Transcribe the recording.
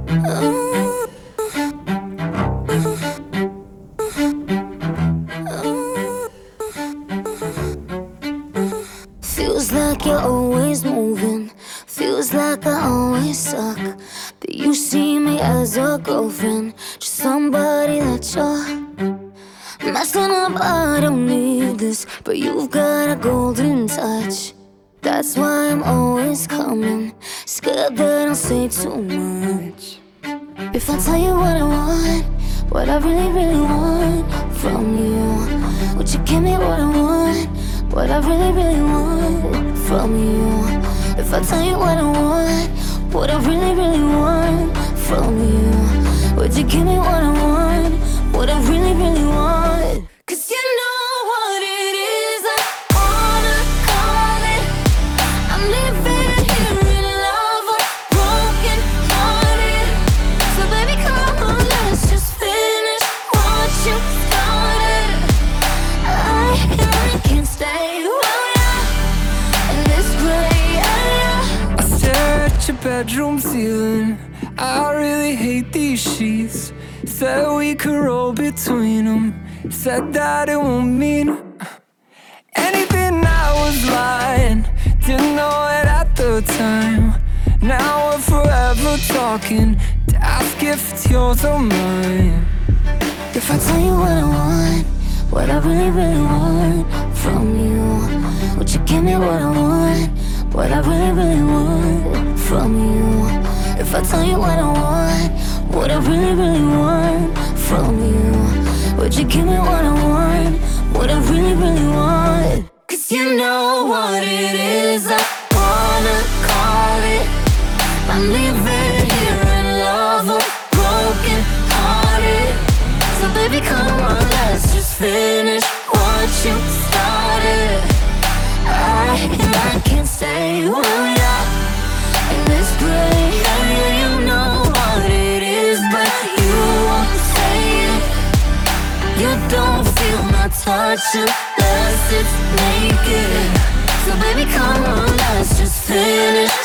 Feels like you're always moving. Feels like I always suck. But you see me as a girlfriend, just somebody that you're messing up. I don't need this, but you've got a golden touch. That's why I'm always coming, scared that I'll say too much. If I tell you what I want, what I really, really want from you, would you give me what I want, what I really, really want from you? If I tell you what I want, what I really, really want from you, would you give me what I want, what I really, really want? 'Cause you know what it is, I wanna call it. I'm living here in love, I'm broken hearted. So baby come on, let's just finish what you started. I can't stay, well yeah, in this gray area. I stare at your bedroom ceiling, I really hate these sheets. Said we could roll between them, said that it won't mean anything. I was lying, didn't know it at the time. Now we're forever talking, to ask if it's yours or mine. If I tell you what I want, what I really, really want from you, would you give me what I want, what I really, really want from you? If I tell you what I want, what I really, really want from you, would you give me what I want, what I really, really want? 'Cause you know what it is, I wanna call it. I'm living here in love, I'm broken hearted. So baby come on, let's just finish what you started. I can't stay, well yeah, in this gray area. You know what it is, but you won't say it. You don't feel my touch unless it's naked. So baby come on, let's just finish